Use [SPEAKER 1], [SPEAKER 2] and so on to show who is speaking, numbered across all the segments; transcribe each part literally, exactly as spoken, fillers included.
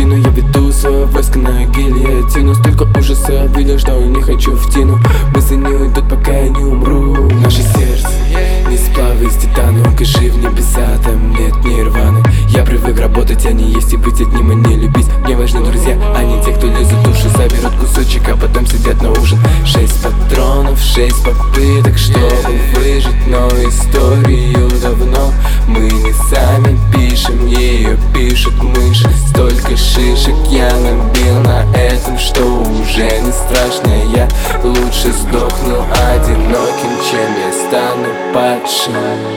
[SPEAKER 1] спину, я веду свое войско на гильотину. Столько ужаса видел, что не хочу в тину. Мысли не уйдут, пока я не умру. Наше сердце не сплав из титана. Укажи в небеса, там нет нирваны. Я привык работать, а не есть и быть одним, а не любить. Мне важны друзья, а не те, кто лезут в душу. Заберут кусочек, а потом сидят на ужин. Шесть патронов, шесть попыток, чтобы выжить. Но историю давно мы не сами пишем, ее пишут мыши. Столько шишек я набил на этом, что уже не страшно. Я лучше сдохну одиноким, чем я стану падшим.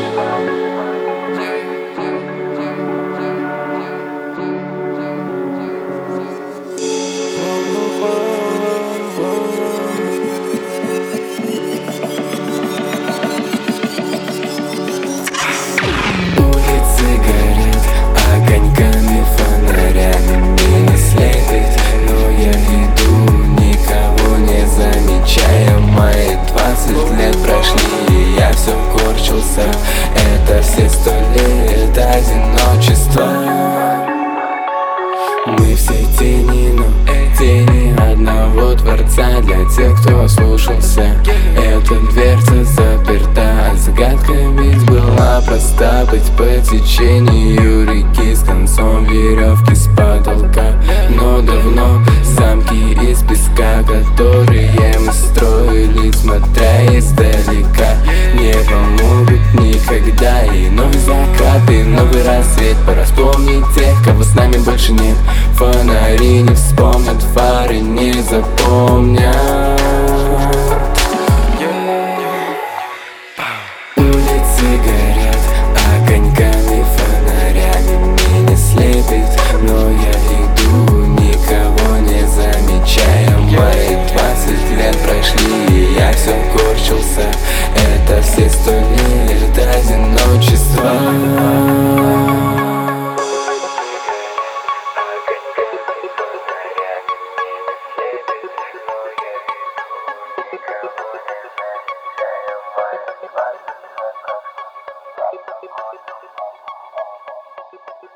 [SPEAKER 1] Огоньками, фонарями меня слепит, но я иду, никого не замечая. Мои двадцать лет прошли, и я все корчился. Это все сто лет одиночества. Мы все тени, но тени одного Творца. Для тех, кто слушался, эта дверца заперта. Загадка ведь была проста: быть по течению реки с концом веревки с потолка. Но давно замки из песка, которые мы строили, смотря издалека, не помогут никогда. И новый закат, и новый рассвет. Пора вспомнить тех, кого с нами больше нет. Фонари не вспомнят, фары не запомнят. Улицы горят огоньками, фонарями меня слепит, но я иду, никого не замечая. Мои двадцать лет прошли, и я все корчился. Это все сто лет одиночества.
[SPEAKER 2] Thank you.